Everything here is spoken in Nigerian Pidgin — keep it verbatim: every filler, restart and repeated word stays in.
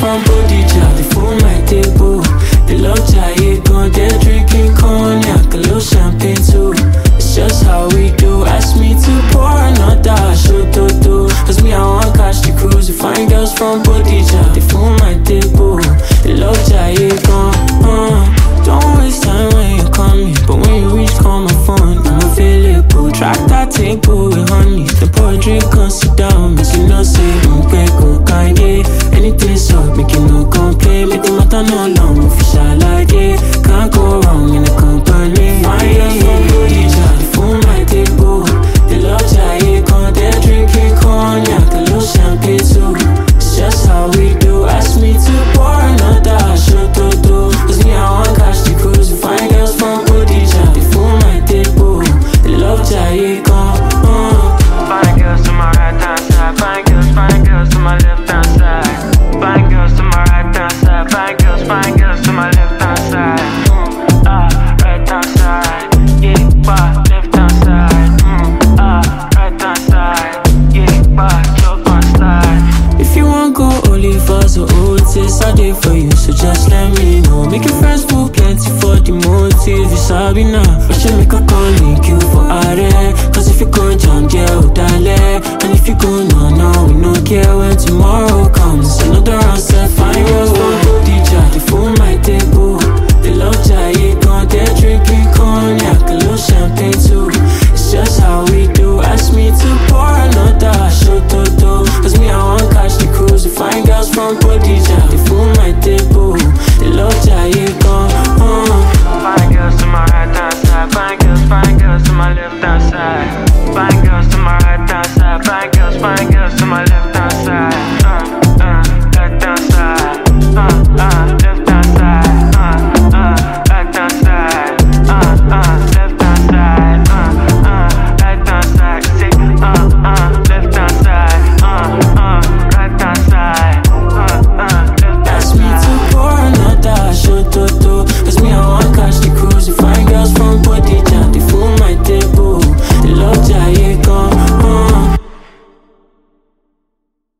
from Bodija, they full my table. They love Jaye gun, they're drinking cognac, a little champagne too. It's just how we do. Ask me to pour another show to do. Cause me I want catch the cruise. You find girls from Bodija, they full my table. They love Jaye gun, uh. Don't waste time when you call me, but when you reach, call my phone, I'm available. Track that table with honey, the pour a drink, come sit down. Miss you know say, don't pay, go Kanye. Anything so, make you no complain. Make the matter no long, official like it. Can't go wrong in the company. Fine girls from Bodija, they full my table. They love Jaye gun, they're drinking cognac, a little champagne too. It's just how we do. Ask me to pour another shot to do. Cause me I want catch the cruise. You find girls from Bodija, they full my table. They love Jaye gun, uh. Fine girls to my right hand side, fine girls, fine girls to my left hand side. Fine girls to my right hand side, fine girls, fine girls to my left hand side. Mm, ah, right hand side, yeah, bah, left hand side. Mm, ah, right hand side, yeah, bah, chop and slide. If you want go Olivas or Otis, I did for you, so just let me know. Make your friends feel plenty for the motive. You sabi now, I should make a call, link you for R. Cause if you go jam, yeah, oh, dale. And if you go no, no, we no care when tomorrow comes. Another round set, fine girls from Bodija, they full my table. They love Jaye gun, they're drinking cognac, a little champagne too. It's just how we do. Ask me to pour another shot to do. Cause me I want catch the cruise. You find girls from Bodija, they full my table. They love Jaye gun, uh. Fine girls to my right hand side, fine girls, fine girls to my left hand side.